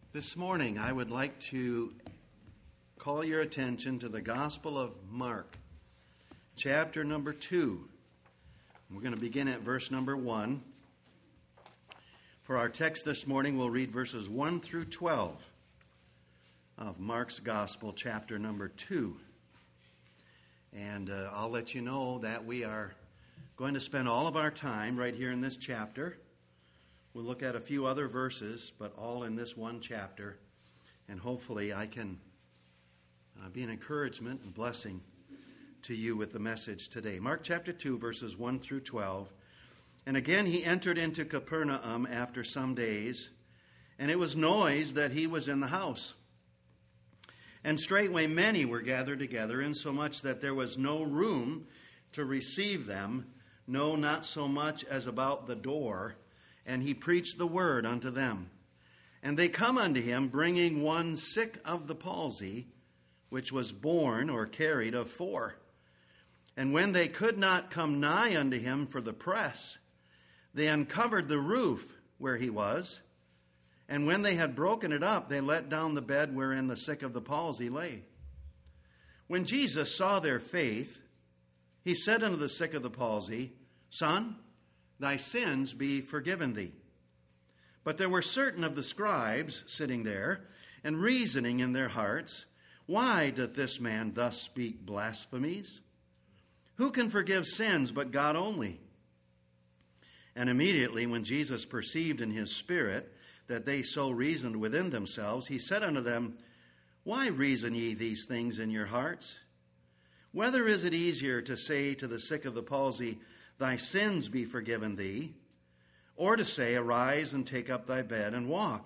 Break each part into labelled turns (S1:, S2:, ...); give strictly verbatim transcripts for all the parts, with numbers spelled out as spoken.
S1: This morning, I would like to call your attention to the Gospel of Mark, chapter number two. We're going to begin at verse number one. For our text this morning, we'll read verses one through twelve of Mark's Gospel, chapter number two. And uh, I'll let you know that we are going to spend all of our time right here in this chapter. We'll look at a few other verses, but all in this one chapter. And hopefully I can uh, be an encouragement and blessing to you with the message today. Mark chapter two, verses one through twelve. And again he entered into Capernaum after some days, and it was noised that he was in the house. And straightway many were gathered together, insomuch that there was no room to receive them, no, not so much as about the door. And he preached the word unto them. And they come unto him, bringing one sick of the palsy, which was borne or carried of four. And when they could not come nigh unto him for the press, they uncovered the roof where he was. And when they had broken it up, they let down the bed wherein the sick of the palsy lay. When Jesus saw their faith, he said unto the sick of the palsy, Son, thy sins be forgiven thee. But there were certain of the scribes sitting there, and reasoning in their hearts, Why doth this man thus speak blasphemies? Who can forgive sins but God only? And immediately when Jesus perceived in his spirit that they so reasoned within themselves, he said unto them, Why reason ye these things in your hearts? Whether is it easier to say to the sick of the palsy, Thy sins be forgiven thee, or to say, Arise and take up thy bed and walk?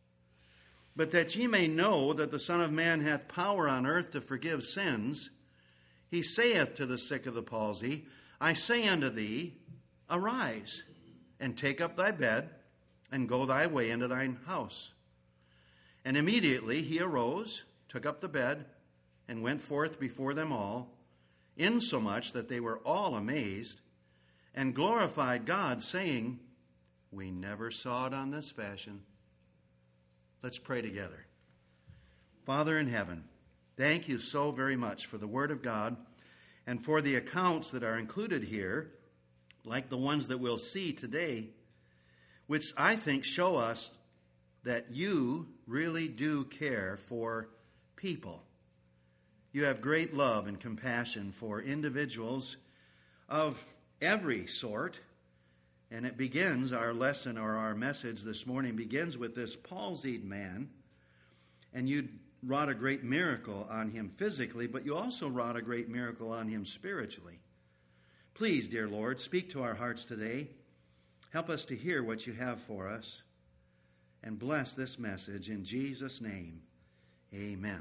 S1: But that ye may know that the Son of Man hath power on earth to forgive sins, he saith to the sick of the palsy, I say unto thee, Arise, and take up thy bed, and go thy way into thine house. And immediately he arose, took up the bed, and went forth before them all, insomuch that they were all amazed, and glorified God, saying, We never saw it on this fashion. Let's pray together. Father in heaven, thank you so very much for the Word of God and for the accounts that are included here, like the ones that we'll see today, which I think show us that you really do care for people. You have great love and compassion for individuals of every sort, and it begins, our lesson or our message this morning begins with this palsied man, and you wrought a great miracle on him physically, but you also wrought a great miracle on him spiritually. Please, dear Lord, speak to our hearts today. Help us to hear what you have for us, and bless this message in Jesus' name. Amen.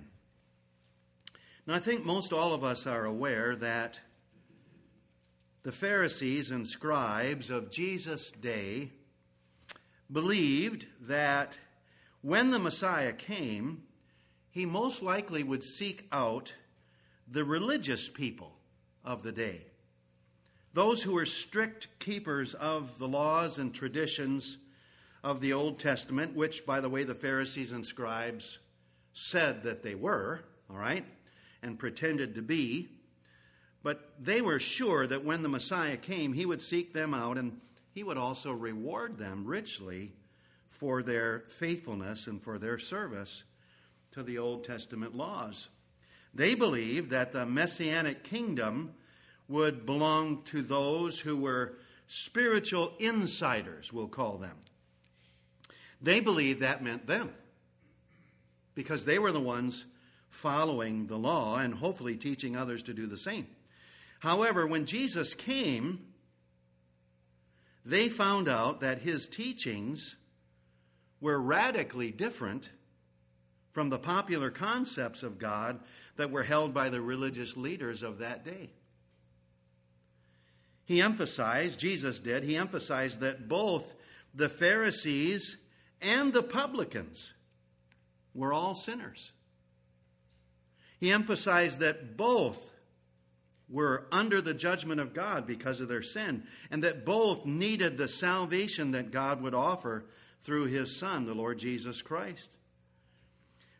S1: Now, I think most all of us are aware that the Pharisees and scribes of Jesus' day believed that when the Messiah came, he most likely would seek out the religious people of the day, those who were strict keepers of the laws and traditions of the Old Testament, which, by the way, the Pharisees and scribes said that they were, all right, and pretended to be. But they were sure that when the Messiah came, he would seek them out, and he would also reward them richly for their faithfulness and for their service to the Old Testament laws. They believed that the Messianic kingdom would belong to those who were spiritual insiders, we'll call them. They believed that meant them, because they were the ones following the law and hopefully teaching others to do the same. However, when Jesus came, they found out that his teachings were radically different from the popular concepts of God that were held by the religious leaders of that day. He emphasized, Jesus did, he emphasized that both the Pharisees and the publicans were all sinners. He emphasized that both were under the judgment of God because of their sin, and that both needed the salvation that God would offer through his Son, the Lord Jesus Christ.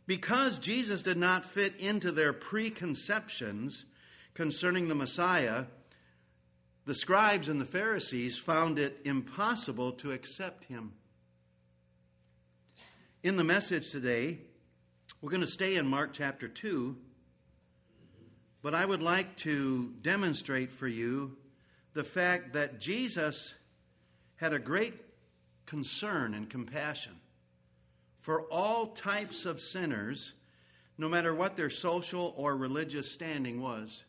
S1: Because Jesus did not fit into their preconceptions concerning the Messiah, the scribes and the Pharisees found it impossible to accept him. In the message today, we're going to stay in Mark chapter two, but I would like to demonstrate for you the fact that Jesus had a great concern and compassion for all types of sinners, no matter what their social or religious standing was.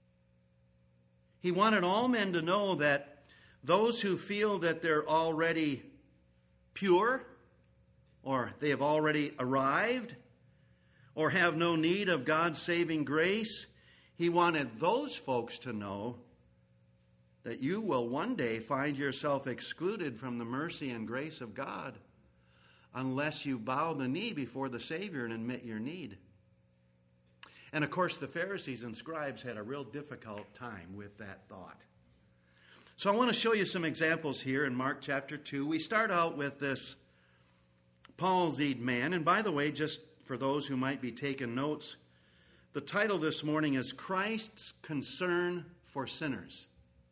S1: He wanted all men to know that those who feel that they're already pure, or they have already arrived, or have no need of God's saving grace, he wanted those folks to know that you will one day find yourself excluded from the mercy and grace of God unless you bow the knee before the Savior and admit your need. And of course, the Pharisees and scribes had a real difficult time with that thought. So I want to show you some examples here in Mark chapter two. We start out with this palsied man. And by the way, just for those who might be taking notes, the title this morning is Christ's Concern for Sinners.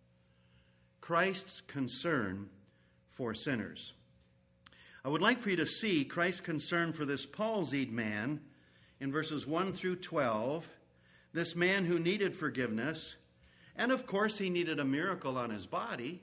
S1: Christ's Concern for Sinners. I would like for you to see Christ's concern for this palsied man in verses one through twelve, this man who needed forgiveness, and of course he needed a miracle on his body.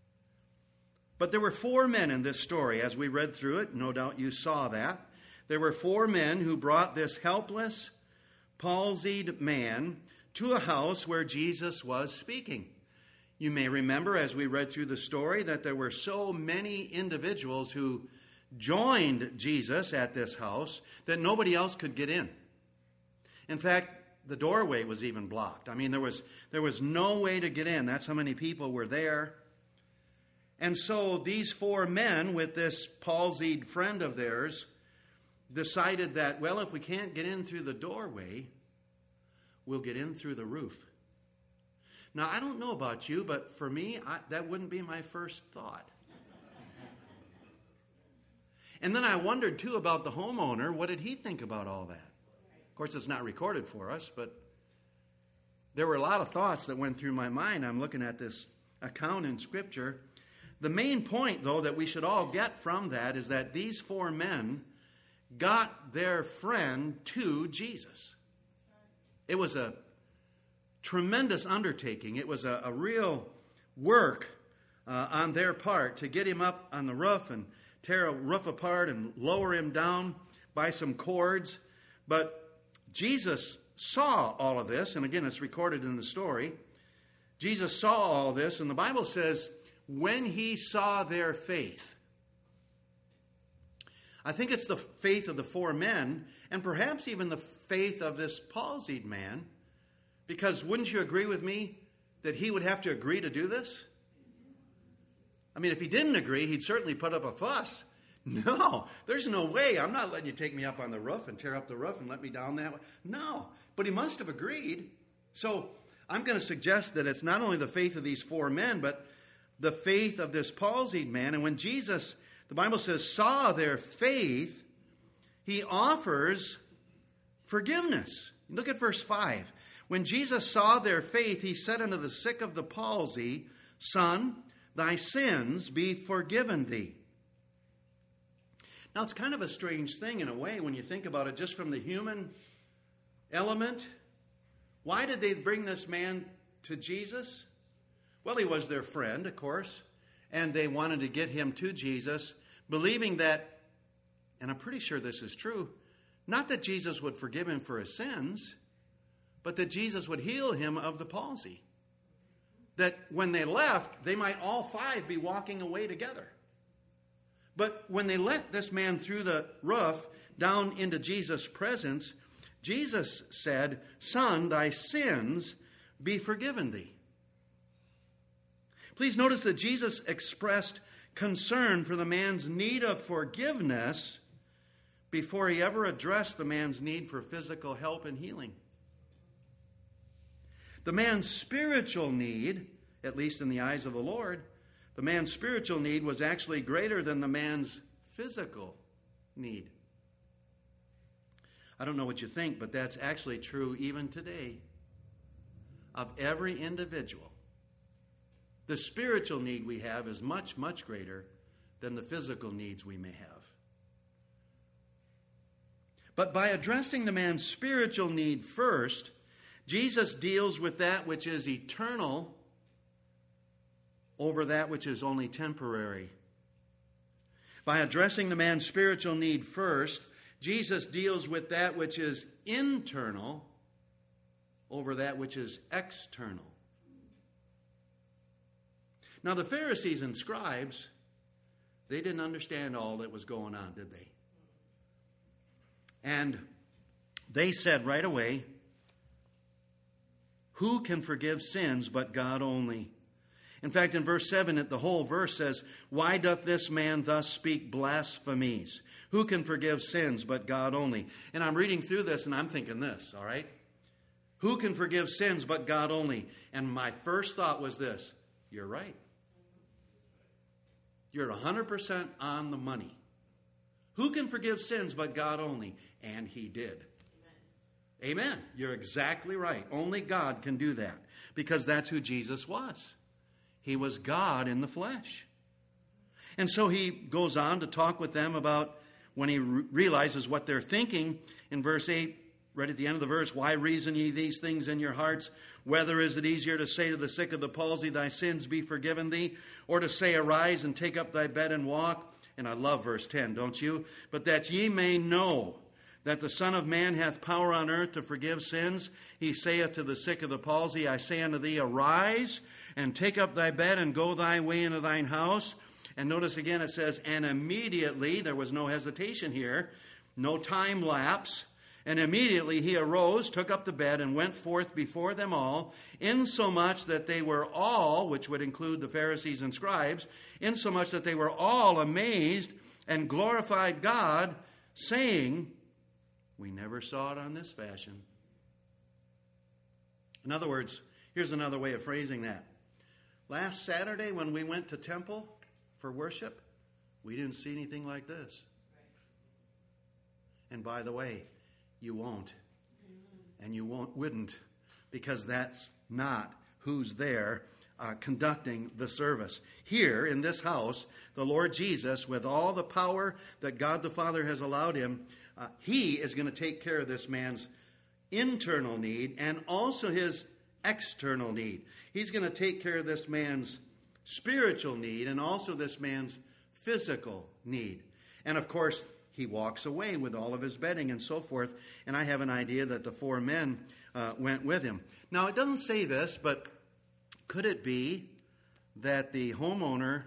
S1: But there were four men in this story, as we read through it. No doubt you saw that. There were four men who brought this helpless, palsied man to a house where Jesus was speaking. You may remember, as we read through the story, that there were so many individuals who joined Jesus at this house that nobody else could get in. In fact, the doorway was even blocked. I mean, there was there was no way to get in. That's how many people were there. And so these four men with this palsied friend of theirs decided that, well, if we can't get in through the doorway, we'll get in through the roof. Now, I don't know about you, but for me, I, that wouldn't be my first thought. And then I wondered, too, about the homeowner. What did he think about all that? Of course, it's not recorded for us, but there were a lot of thoughts that went through my mind. I'm looking at this account in Scripture. The main point, though, that we should all get from that is that these four men got their friend to Jesus. It was a tremendous undertaking. It was a, a real work uh, on their part to get him up on the roof and tear a roof apart and lower him down by some cords. But Jesus saw all of this, and again, it's recorded in the story. Jesus saw all this, and the Bible says, when he saw their faith. I think it's the faith of the four men, and perhaps even the faith of this palsied man, because wouldn't you agree with me that he would have to agree to do this? I mean, if he didn't agree, he'd certainly put up a fuss. No, there's no way. I'm not letting you take me up on the roof and tear up the roof and let me down that way. No, but he must have agreed. So I'm going to suggest that it's not only the faith of these four men, but the faith of this palsied man. And when Jesus, the Bible says, saw their faith, he offers forgiveness. Look at verse five. When Jesus saw their faith, he said unto the sick of the palsy, Son, thy sins be forgiven thee. Now, it's kind of a strange thing in a way when you think about it just from the human element. Why did they bring this man to Jesus? Well, he was their friend, of course, and they wanted to get him to Jesus, believing that, and I'm pretty sure this is true, not that Jesus would forgive him for his sins, but that Jesus would heal him of the palsy. That when they left, they might all five be walking away together. But when they let this man through the roof down into Jesus' presence, Jesus said, Son, thy sins be forgiven thee. Please notice that Jesus expressed concern for the man's need of forgiveness before he ever addressed the man's need for physical help and healing. The man's spiritual need, at least in the eyes of the Lord, the man's spiritual need was actually greater than the man's physical need. I don't know what you think, but that's actually true even today of every individual. The spiritual need we have is much, much greater than the physical needs we may have. But by addressing the man's spiritual need first, Jesus deals with that which is eternal over that which is only temporary. By addressing the man's spiritual need first, Jesus deals with that which is internal over that which is external. Now, the Pharisees and scribes, they didn't understand all that was going on, did they? And they said right away, who can forgive sins but God only? In fact, in verse seven, the whole verse says, why doth this man thus speak blasphemies? Who can forgive sins but God only? And I'm reading through this and I'm thinking this, all right? Who can forgive sins but God only? And my first thought was this, you're right. You're one hundred percent on the money. Who can forgive sins but God only? And he did. Amen. Amen. You're exactly right. Only God can do that because that's who Jesus was. He was God in the flesh. And so he goes on to talk with them about when he re- realizes what they're thinking in verse eight, right at the end of the verse, why reason ye these things in your hearts? Whether is it easier to say to the sick of the palsy, thy sins be forgiven thee, or to say, arise and take up thy bed and walk? And I love verse ten, don't you? But that ye may know that the Son of Man hath power on earth to forgive sins, he saith to the sick of the palsy, I say unto thee, arise and take up thy bed and go thy way into thine house. And notice again it says, and immediately, there was no hesitation here, no time lapse, and immediately he arose, took up the bed, and went forth before them all, insomuch that they were all, which would include the Pharisees and scribes, insomuch that they were all amazed and glorified God, saying, we never saw it on this fashion. In other words, here's another way of phrasing that. Last Saturday when we went to temple for worship, we didn't see anything like this. And by the way, you won't. And you won't, wouldn't, because that's not who's there uh, conducting the service. Here in this house, the Lord Jesus, with all the power that God the Father has allowed him, uh, he is going to take care of this man's internal need and also his external need. He's going to take care of this man's spiritual need and also this man's physical need. And of course, he walks away with all of his bedding and so forth. And I have an idea that the four men uh, went with him. Now, it doesn't say this, but could it be that the homeowner,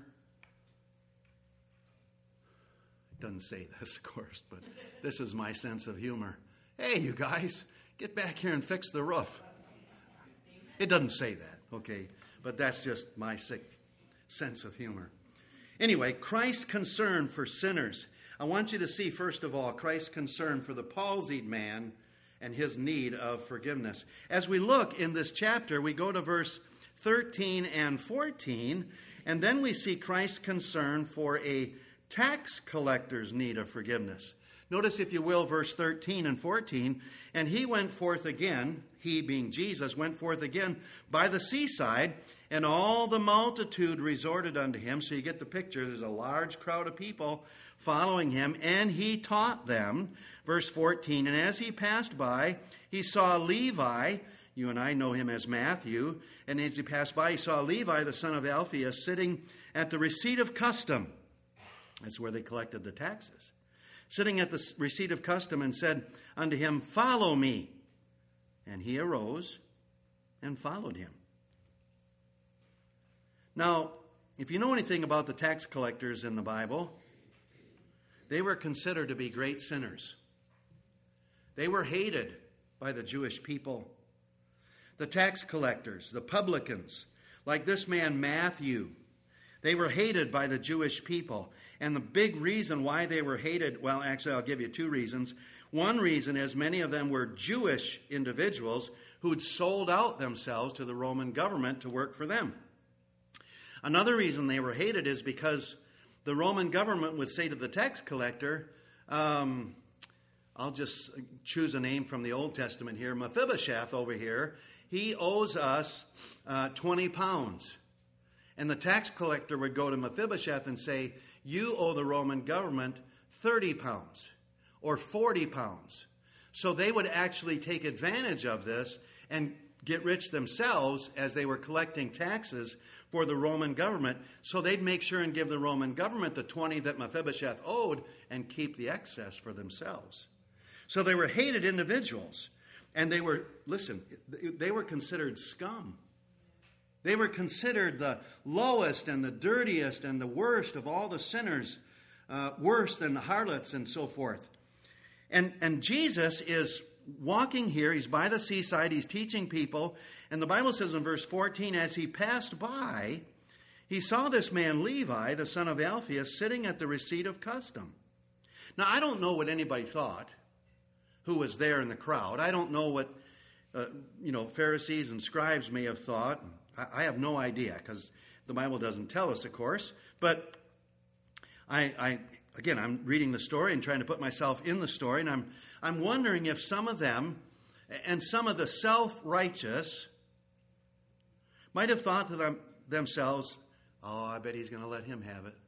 S1: it doesn't say this, of course, but this is my sense of humor. Hey, you guys, get back here and fix the roof. It doesn't say that, okay? But that's just my sick sense of humor. Anyway, Christ's concern for sinners. I want you to see, first of all, Christ's concern for the palsied man and his need of forgiveness. As we look in this chapter, we go to verse thirteen and fourteen, and then we see Christ's concern for a tax collector's need of forgiveness. Notice, if you will, verse thirteen and fourteen. And he went forth again, he being Jesus, went forth again by the seaside, and all the multitude resorted unto him. So you get the picture. There's a large crowd of people following him, and he taught them. Verse fourteen, and as he passed by, he saw Levi. You and I know him as Matthew. And as he passed by, he saw Levi, the son of Alphaeus, sitting at the receipt of custom. That's where they collected the taxes. Sitting at the receipt of custom, and said unto him, follow me. And he arose and followed him. Now, if you know anything about the tax collectors in the Bible, they were considered to be great sinners. They were hated by the Jewish people. The tax collectors, the publicans, like this man Matthew, they were hated by the Jewish people. And the big reason why they were hated, well, actually, I'll give you two reasons. One reason is many of them were Jewish individuals who'd sold out themselves to the Roman government to work for them. Another reason they were hated is because the Roman government would say to the tax collector, um, I'll just choose a name from the Old Testament here. Mephibosheth over here, he owes us uh, twenty pounds. And the tax collector would go to Mephibosheth and say, you owe the Roman government thirty pounds or forty pounds. So they would actually take advantage of this and get rich themselves as they were collecting taxes for the Roman government. So they'd make sure and give the Roman government the twenty that Mephibosheth owed and keep the excess for themselves. So they were hated individuals. And they were, listen, they were considered scum. They were considered the lowest and the dirtiest and the worst of all the sinners, uh, worse than the harlots and so forth. And, and Jesus is walking here. He's by the seaside. He's teaching people. And the Bible says in verse fourteen, as he passed by, he saw this man Levi, the son of Alphaeus, sitting at the receipt of custom. Now, I don't know what anybody thought who was there in the crowd. I don't know what, uh, you know, Pharisees and scribes may have thought. I, I have no idea because the Bible doesn't tell us, of course. But I, I, again, I'm reading the story and trying to put myself in the story, and I'm, I'm wondering if some of them and some of the self-righteous might have thought to them, themselves, oh, I bet he's going to let him have it.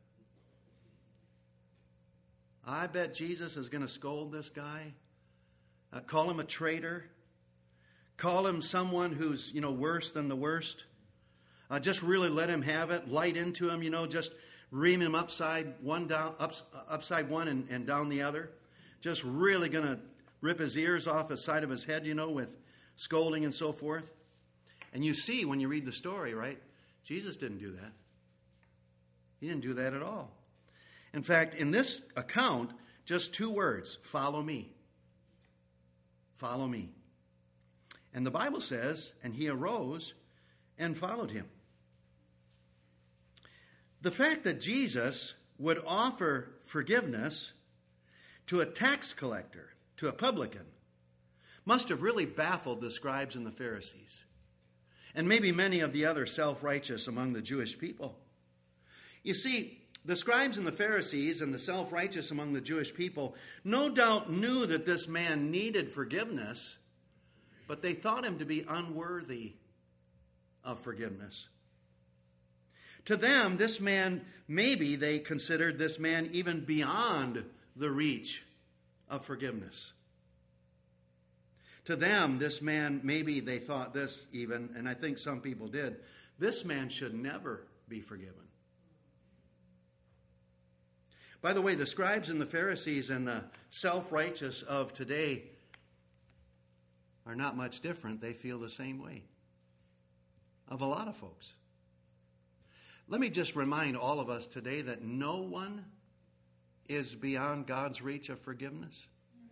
S1: I bet Jesus is going to scold this guy. Uh, call him a traitor. Call him someone who's, you know, worse than the worst. Uh, just really let him have it. Light into him, you know, just ream him upside one down, ups, upside one and, and down the other. Just really going to rip his ears off the side of his head, you know, with scolding and so forth. And you see when you read the story, right? Jesus didn't do that. He didn't do that at all. In fact, in this account, just two words, follow me. Follow me. And the Bible says, and he arose and followed him. The fact that Jesus would offer forgiveness to a tax collector, to a publican, must have really baffled the scribes and the Pharisees, and maybe many of the other self-righteous among the Jewish people. You see, the scribes and the Pharisees and the self-righteous among the Jewish people no doubt knew that this man needed forgiveness, but they thought him to be unworthy of forgiveness. To them, this man, maybe they considered this man even beyond the reach of forgiveness. To them, this man, maybe they thought this even, and I think some people did, this man should never be forgiven. By the way, the scribes and the Pharisees and the self-righteous of today are not much different. They feel the same way of a lot of folks. Let me just remind all of us today that no one is beyond God's reach of forgiveness.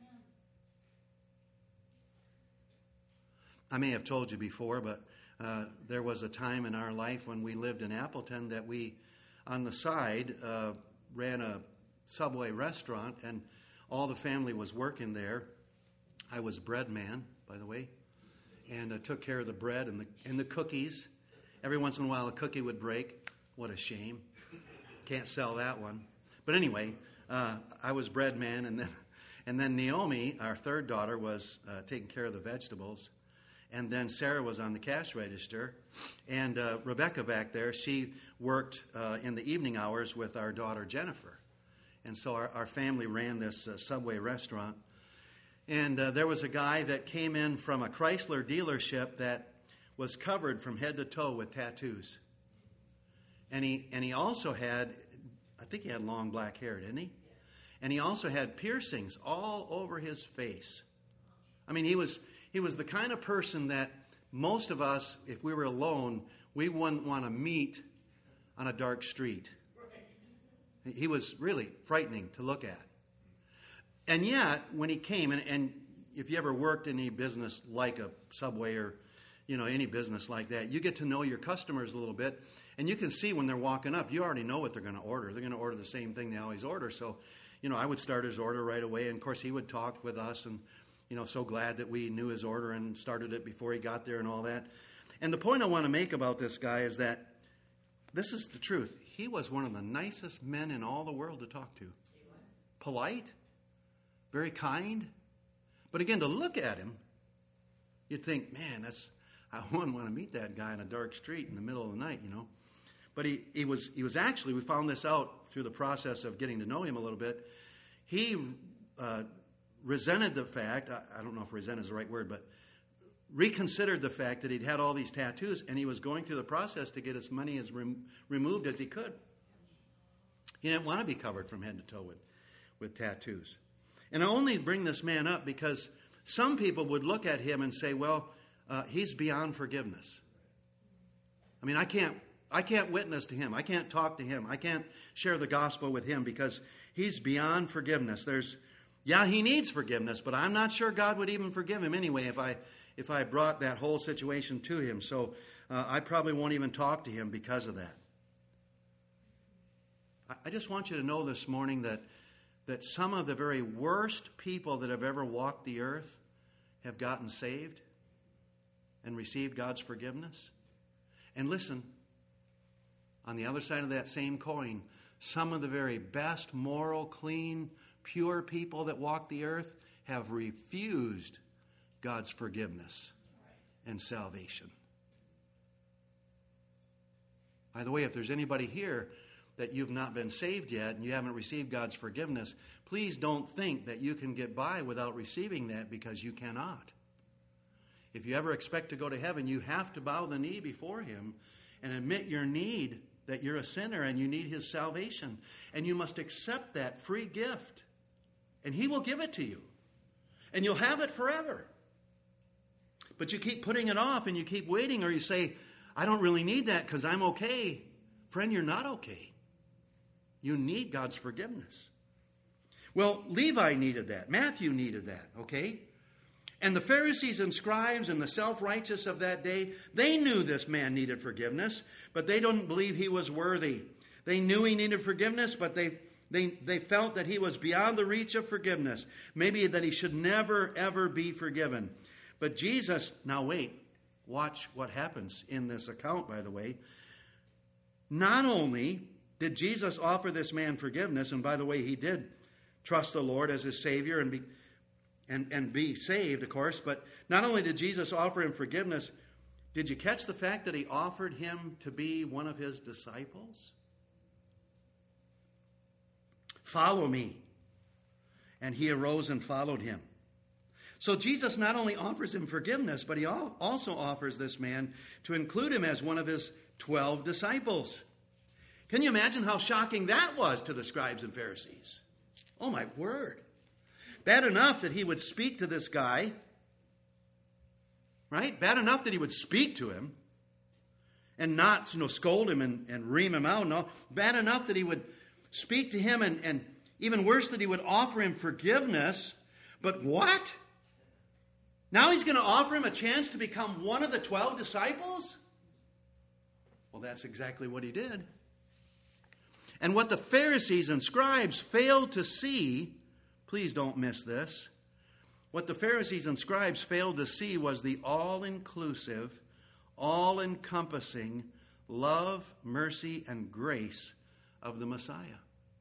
S1: I may have told you before, but uh, there was a time in our life when we lived in Appleton that we, on the side, uh, ran a Subway restaurant, and all the family was working there. I was bread man, by the way, and I took care of the bread and the and the cookies. Every once in a while, a cookie would break. What a shame! Can't sell that one. But anyway, uh, I was bread man, and then and then Naomi, our third daughter, was uh, taking care of the vegetables, and then Sarah was on the cash register, and uh, Rebecca back there, she worked uh, in the evening hours with our daughter Jennifer. And so our, our family ran this uh, Subway restaurant. And uh, there was a guy that came in from a Chrysler dealership that was covered from head to toe with tattoos. And he and he also had, I think he had long black hair, didn't he? And he also had piercings all over his face. I mean, he was he was the kind of person that most of us, if we were alone, we wouldn't want to meet on a dark street. He was really frightening to look at. And yet, when he came, and, and if you ever worked in any business like a Subway or, you know, any business like that, you get to know your customers a little bit, and you can see when they're walking up, you already know what they're going to order. They're going to order the same thing they always order. So, you know, I would start his order right away, and of course he would talk with us, and, you know, so glad that we knew his order and started it before he got there and all that. And the point I want to make about this guy is that this is the truth. He was one of the nicest men in all the world to talk to. Polite, very kind, But again, to look at him, you'd think, man, that's I wouldn't want to meet that guy in a dark street in the middle of the night, you know. But he, he was he was actually, we found this out through the process of getting to know him a little bit. He uh, resented the fact, I, I don't know if resent is the right word, but reconsidered the fact that he'd had all these tattoos, and he was going through the process to get as many as rem- removed as he could. He didn't want to be covered from head to toe with, with tattoos. And I only bring this man up because some people would look at him and say, well, uh, he's beyond forgiveness. I mean, I can't I can't witness to him. I can't talk to him. I can't share the gospel with him because he's beyond forgiveness. There's, yeah, he needs forgiveness, but I'm not sure God would even forgive him anyway if I if I brought that whole situation to him. So uh, I probably won't even talk to him because of that. I, I just want you to know this morning that that some of the very worst people that have ever walked the earth have gotten saved and received God's forgiveness. And listen, on the other side of that same coin, some of the very best, moral, clean, pure people that walk the earth have refused God's forgiveness and salvation. By the way, if there's anybody here that you've not been saved yet and you haven't received God's forgiveness, please don't think that you can get by without receiving that, because you cannot. If you ever expect to go to heaven, you have to bow the knee before Him and admit your need, that you're a sinner and you need His salvation. And you must accept that free gift. And He will give it to you. And you'll have it forever. But you keep putting it off and you keep waiting, or you say, I don't really need that because I'm okay. Friend, you're not okay. You need God's forgiveness. Well, Levi needed that. Matthew needed that, okay? And the Pharisees and scribes and the self-righteous of that day, they knew this man needed forgiveness, but they didn't believe he was worthy. They knew he needed forgiveness, but they, they, they felt that he was beyond the reach of forgiveness. Maybe that he should never, ever be forgiven. But Jesus, now wait, watch what happens in this account, by the way. Not only did Jesus offer this man forgiveness, and by the way, he did trust the Lord as his Savior and be and, and be saved, of course, but not only did Jesus offer him forgiveness, did you catch the fact that he offered him to be one of his disciples? Follow me. And he arose and followed him. So Jesus not only offers him forgiveness, but he also offers this man to include him as one of his twelve disciples. Can you imagine how shocking that was to the scribes and Pharisees? Oh, my word. Bad enough that he would speak to this guy, right? Bad enough that he would speak to him and not, you know, scold him and, and ream him out. No, bad enough that he would speak to him, and, and even worse, that he would offer him forgiveness. But what? Now he's going to offer him a chance to become one of the twelve disciples? Well, that's exactly what he did. And what the Pharisees and scribes failed to see, please don't miss this, what the Pharisees and scribes failed to see was the all-inclusive, all-encompassing love, mercy, and grace of the Messiah.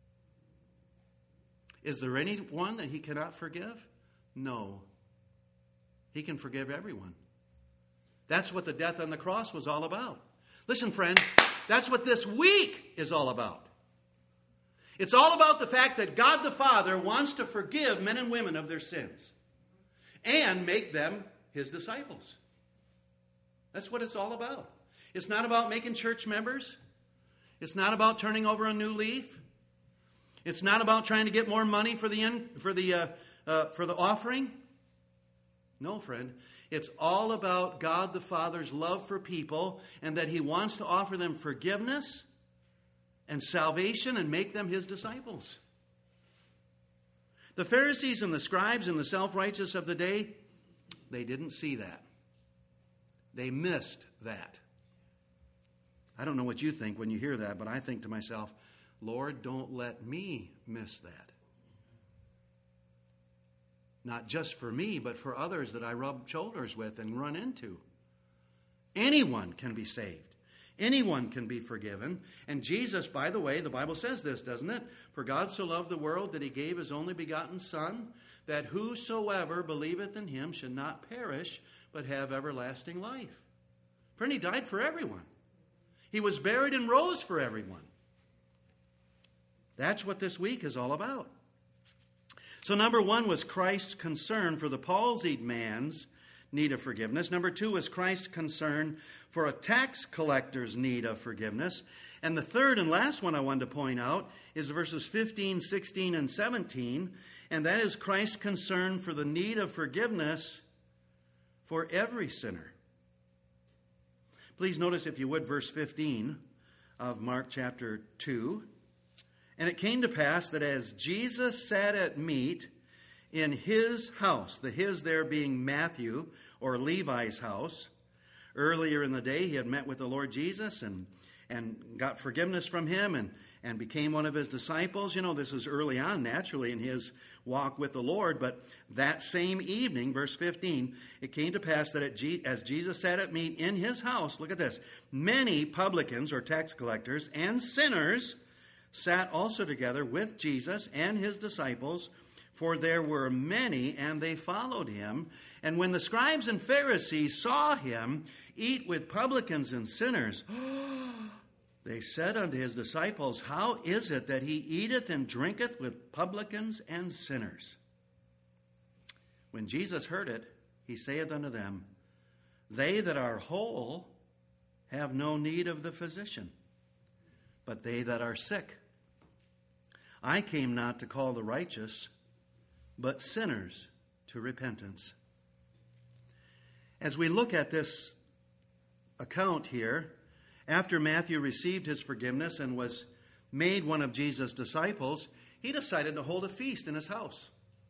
S1: Is there anyone that he cannot forgive? No. He can forgive everyone. That's what the death on the cross was all about. Listen, friend, that's what this week is all about. It's all about the fact that God the Father wants to forgive men and women of their sins and make them His disciples. That's what it's all about. It's not about making church members. It's not about turning over a new leaf. It's not about trying to get more money for the in, for the uh, uh, for the offering. No, friend. It's all about God the Father's love for people, and that He wants to offer them forgiveness and salvation and make them His disciples. The Pharisees and the scribes and the self-righteous of the day, they didn't see that. They missed that. I don't know what you think when you hear that, but I think to myself, Lord, don't let me miss that. Not just for me, but for others that I rub shoulders with and run into. Anyone can be saved. Anyone can be forgiven. And Jesus, by the way, the Bible says this, doesn't it? For God so loved the world that he gave his only begotten Son, that whosoever believeth in him should not perish, but have everlasting life. Friend, he died for everyone. He was buried and rose for everyone. That's what this week is all about. So number one was Christ's concern for the palsied man's need of forgiveness. Number two was Christ's concern for a tax collector's need of forgiveness. And the third and last one I wanted to point out is verses fifteen, sixteen, and seventeen. And that is Christ's concern for the need of forgiveness for every sinner. Please notice, if you would, verse fifteen of Mark chapter two. And it came to pass that as Jesus sat at meat in his house, the his there being Matthew or Levi's house, earlier in the day he had met with the Lord Jesus and, and got forgiveness from him and, and became one of his disciples. You know, this is early on, naturally, in his walk with the Lord. But that same evening, verse fifteen, it came to pass that at G- as Jesus sat at meat in his house, look at this, many publicans or tax collectors and sinners sat also together with Jesus and his disciples, for there were many, and they followed him. And when the scribes and Pharisees saw him eat with publicans and sinners, they said unto his disciples, how is it that he eateth and drinketh with publicans and sinners? When Jesus heard it, he saith unto them, they that are whole have no need of the physician, but they that are sick. I came not to call the righteous, but sinners to repentance. As we look at this account here, after Matthew received his forgiveness and was made one of Jesus' disciples, he decided to hold a feast in his house.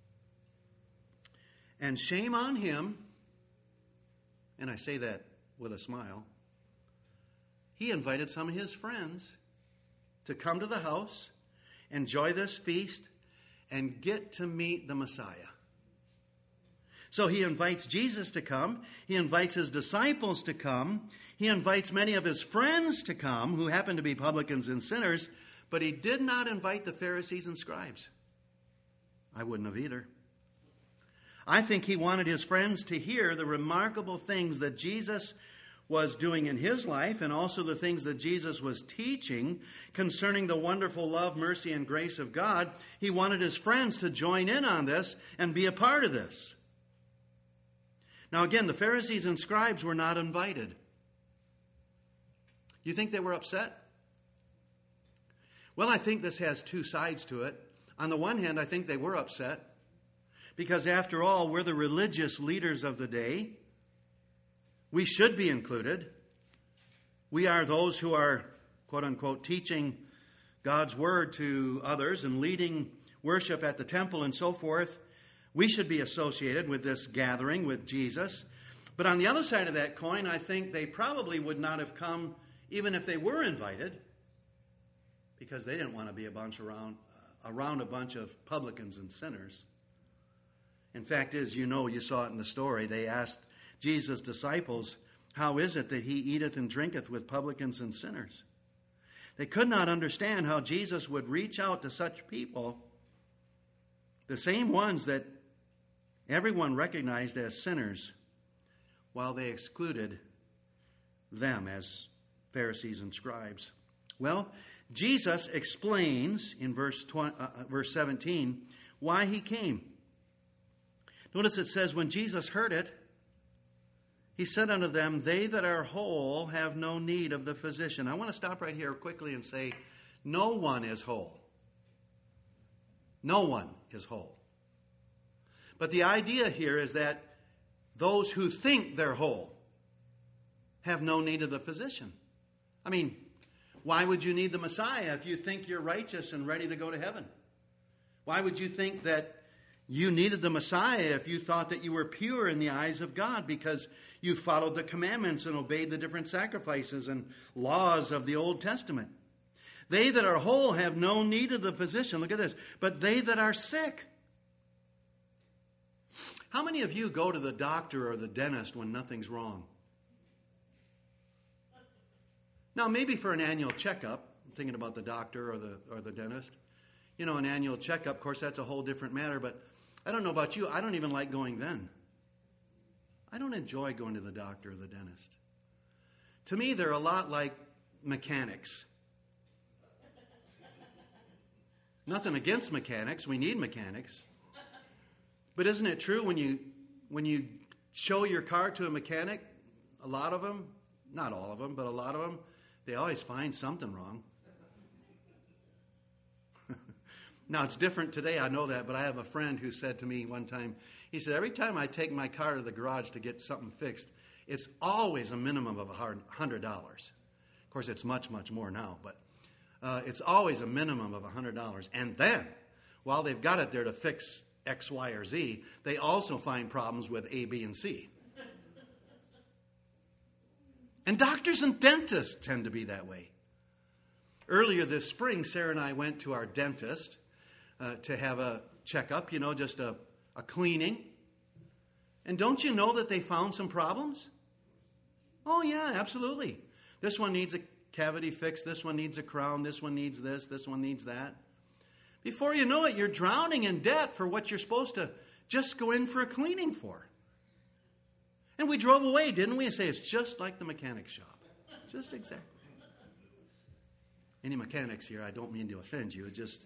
S1: And shame on him, and I say that with a smile, he invited some of his friends to come to the house, enjoy this feast, and get to meet the Messiah. So he invites Jesus to come. He invites his disciples to come. He invites many of his friends to come who happen to be publicans and sinners, but he did not invite the Pharisees and scribes. I wouldn't have either. I think he wanted his friends to hear the remarkable things that Jesus was doing in his life, and also the things that Jesus was teaching concerning the wonderful love, mercy, and grace of God. He wanted his friends to join in on this and be a part of this. Now again, the Pharisees and scribes were not invited. You think they were upset? Well, I think this has two sides to it. On the one hand, I think they were upset because, after all, we're the religious leaders of the day. We should be included. We are those who are, quote unquote, teaching God's word to others and leading worship at the temple and so forth. We should be associated with this gathering with Jesus. But on the other side of that coin, I think they probably would not have come even if they were invited, because they didn't want to be a bunch around, uh, around a bunch of publicans and sinners. In fact, as you know, you saw it in the story, they asked Jesus' disciples, how is it that he eateth and drinketh with publicans and sinners? They could not understand how Jesus would reach out to such people, the same ones that everyone recognized as sinners, while they excluded them as Pharisees and scribes. Well, Jesus explains in verse twenty, uh, verse seventeen why he came. Notice it says, when Jesus heard it, he said unto them, they that are whole have no need of the physician. I want to stop right here quickly and say, no one is whole. No one is whole. But the idea here is that those who think they're whole have no need of the physician. I mean, why would you need the Messiah if you think you're righteous and ready to go to heaven? Why would you think that you needed the Messiah if you thought that you were pure in the eyes of God because you followed the commandments and obeyed the different sacrifices and laws of the Old Testament? They that are whole have no need of the physician. Look at this. But they that are sick. How many of you go to the doctor or the dentist when nothing's wrong? Now, maybe for an annual checkup, I'm thinking about the doctor or the or the dentist, you know, an annual checkup, of course, that's a whole different matter, but I don't know about you, I don't even like going then. I don't enjoy going to the doctor or the dentist. To me, they're a lot like mechanics. Nothing against mechanics. We need mechanics. But isn't it true when you when you show your car to a mechanic, a lot of them, not all of them, but a lot of them, they always find something wrong. Now, it's different today, I know that, but I have a friend who said to me one time, he said, every time I take my car to the garage to get something fixed, it's always a minimum of one hundred dollars. Of course, it's much, much more now, but uh, it's always a minimum of one hundred dollars. And then, while they've got it there to fix X, Y, or Z, they also find problems with A, B, and C. And doctors and dentists tend to be that way. Earlier this spring, Sarah and I went to our dentist uh, to have a checkup, you know, just a, a cleaning. And don't you know that they found some problems? Oh, yeah, absolutely. This one needs a cavity fixed. This one needs a crown. This one needs this. This one needs that. Before you know it, you're drowning in debt for what you're supposed to just go in for a cleaning for. And we drove away, didn't we? And say, it's just like the mechanic shop. Just exactly. Any mechanics here, I don't mean to offend you. It just...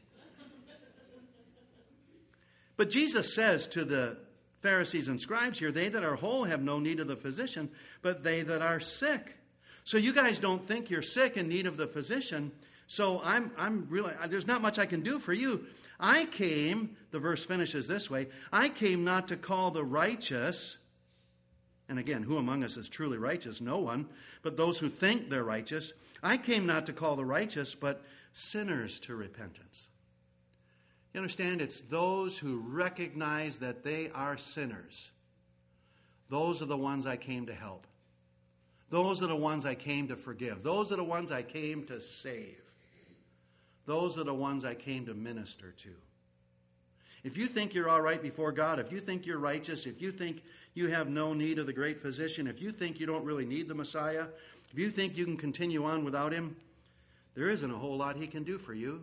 S1: But Jesus says to the Pharisees and scribes here, they that are whole have no need of the physician, but they that are sick. So you guys don't think you're sick in need of the physician. So I'm I'm really, there's not much I can do for you. I came, the verse finishes this way, I came not to call the righteous, and again, who among us is truly righteous? No one, but those who think they're righteous. I came not to call the righteous, but sinners to repentance. You understand? It's those who recognize that they are sinners. Those are the ones I came to help. Those are the ones I came to forgive. Those are the ones I came to save. Those are the ones I came to minister to. If you think you're all right before God, if you think you're righteous, if you think you have no need of the great physician, if you think you don't really need the Messiah, if you think you can continue on without him, there isn't a whole lot he can do for you.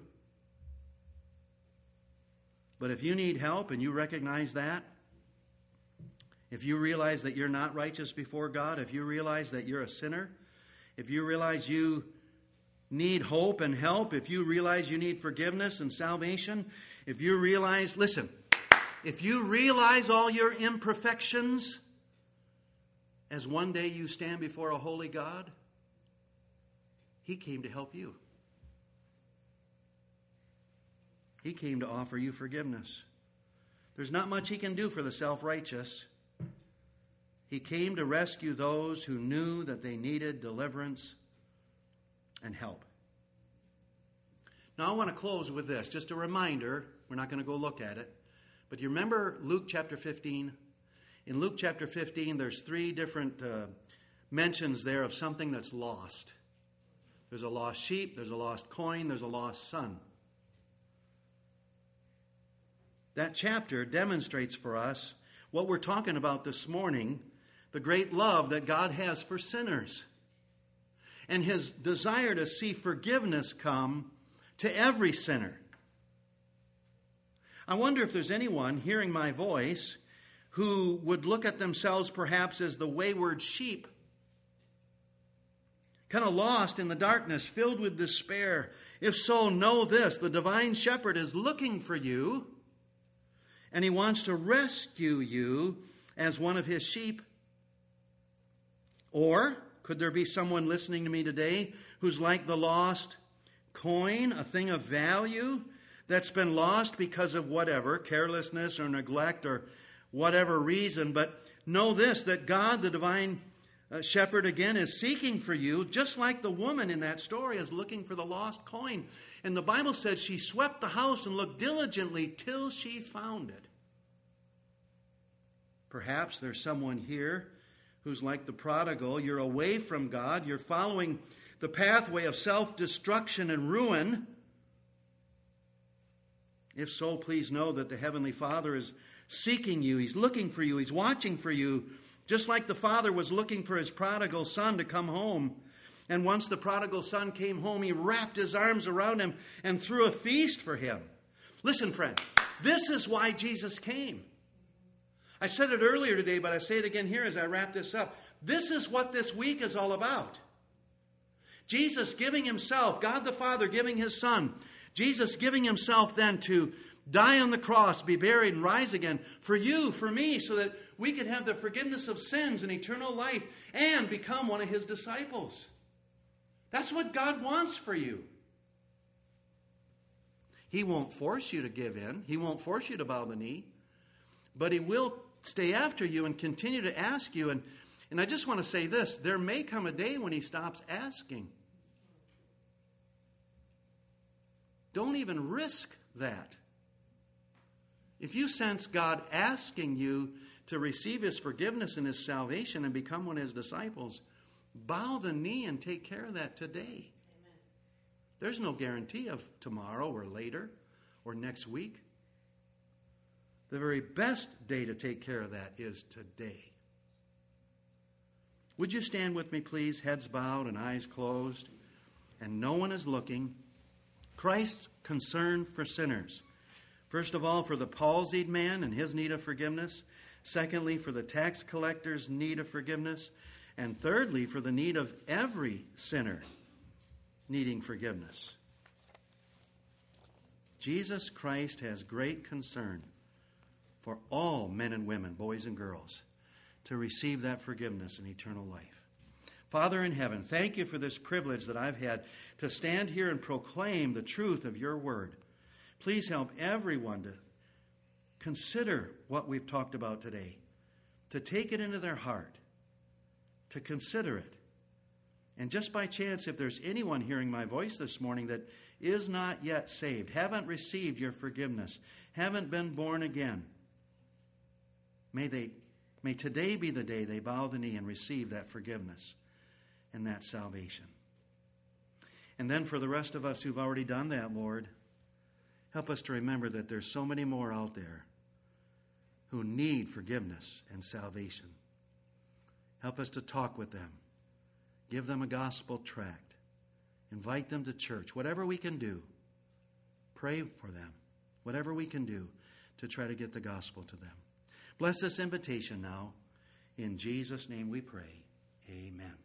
S1: But if you need help and you recognize that, if you realize that you're not righteous before God, if you realize that you're a sinner, if you realize you need hope and help, if you realize you need forgiveness and salvation, if you realize, listen, if you realize all your imperfections as one day you stand before a holy God, he came to help you. He came to offer you forgiveness. There's not much he can do for the self-righteous. He came to rescue those who knew that they needed deliverance and help. Now I want to close with this, just a reminder. We're not going to go look at it. But you remember Luke chapter fifteen? In Luke chapter fifteen, there's three different uh, mentions there of something that's lost. There's a lost sheep, there's a lost coin, there's a lost son. That chapter demonstrates for us what we're talking about this morning, the great love that God has for sinners, and his desire to see forgiveness come to every sinner. I wonder if there's anyone hearing my voice who would look at themselves perhaps as the wayward sheep, kind of lost in the darkness, filled with despair. If so, know this, the divine shepherd is looking for you, and he wants to rescue you as one of his sheep. Or could there be someone listening to me today who's like the lost coin, a thing of value that's been lost because of whatever, carelessness or neglect or whatever reason? But know this, that God, the divine uh, shepherd, again, is seeking for you, just like the woman in that story is looking for the lost coin. And the Bible said she swept the house and looked diligently till she found it. Perhaps there's someone here who's like the prodigal. You're away from God. You're following the pathway of self-destruction and ruin. If so, please know that the Heavenly Father is seeking you. He's looking for you. He's watching for you, just like the Father was looking for his prodigal son to come home. And once the prodigal son came home, he wrapped his arms around him and threw a feast for him. Listen, friend, this is why Jesus came. I said it earlier today, but I say it again here as I wrap this up. This is what this week is all about. Jesus giving himself, God the Father giving his Son, Jesus giving himself then to die on the cross, be buried, and rise again for you, for me, so that we could have the forgiveness of sins and eternal life and become one of his disciples. That's what God wants for you. He won't force you to give in. He won't force you to bow the knee. But he will stay after you and continue to ask you. And, and I just want to say this. There may come a day when he stops asking. Don't even risk that. If you sense God asking you to receive his forgiveness and his salvation and become one of his disciples, bow the knee and take care of that today. Amen. There's no guarantee of tomorrow or later or next week. The very best day to take care of that is today. Would you stand with me, please, heads bowed and eyes closed, and no one is looking. Christ's concern for sinners. First of all, for the palsied man and his need of forgiveness. Secondly, for the tax collector's need of forgiveness. And thirdly, for the need of every sinner needing forgiveness. Jesus Christ has great concern for all men and women, boys and girls, to receive that forgiveness and eternal life. Father in heaven, thank you for this privilege that I've had to stand here and proclaim the truth of your word. Please help everyone to consider what we've talked about today, to take it into their heart, to consider it. And just by chance, if there's anyone hearing my voice this morning that is not yet saved, haven't received your forgiveness, haven't been born again, may they, may today be the day they bow the knee and receive that forgiveness and that salvation. And then for the rest of us who've already done that, Lord, help us to remember that there's so many more out there who need forgiveness and salvation. Help us to talk with them. Give them a gospel tract. Invite them to church. Whatever we can do, pray for them. Whatever we can do to try to get the gospel to them. Bless this invitation now. In Jesus' name we pray. Amen.